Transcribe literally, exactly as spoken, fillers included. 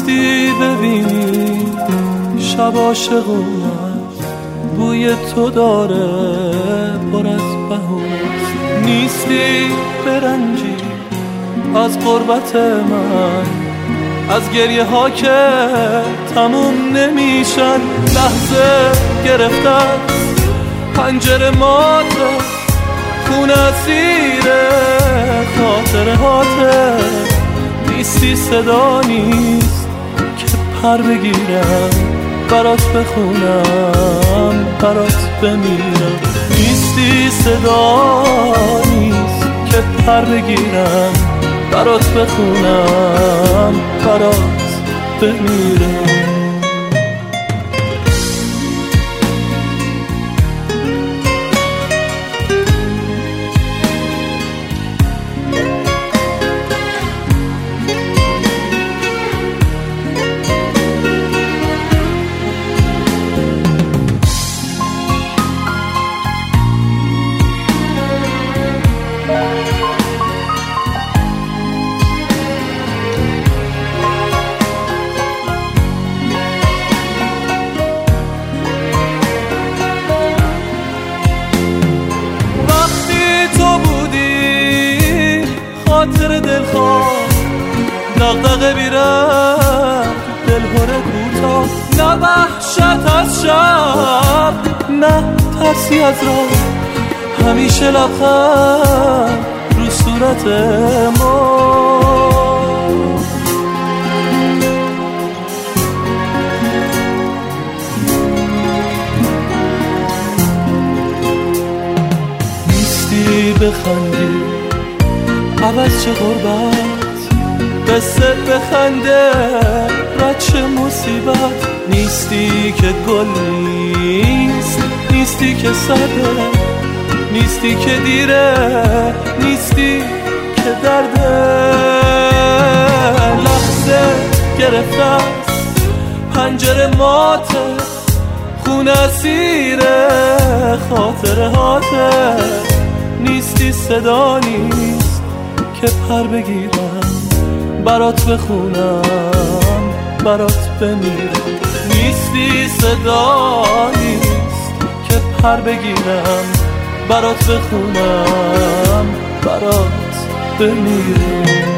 نیستی ببینی شب عاشقونم، بوی تو داره پر از بهونست. نیستی برنجی از قربت من، از گریه ها که تموم نمیشن. لحظه گرفته است پنجره ماته، خون اسیر خاطره هاته. نیستی صدا نیست که پر بگیرم برات بخونم برات بمیرم. نیستی صدا نیست که پر بگیرم برات بخونم برات بمیرم. خاطر دلخواه دغدغه بیرم دلهوره کوتاه. نه وحشت از شب نه ترسی از راه، همیشه لبخند رو صورت ما. نیستی بخندی عوض چه غربت، قصه بخنده رد چه مصیبت. نیستی که گل نیست، نیستی که سرده، نیستی که دیره، نیستی که درده. لحظه گرفته است پنجره ماته، خون اسیر خاطره هاته. نیستی صدا نیست که پر بگیرم برات بخونم برات بمیرم. نیستی صدا نیست که پر بگیرم برات بخونم برات بمیرم.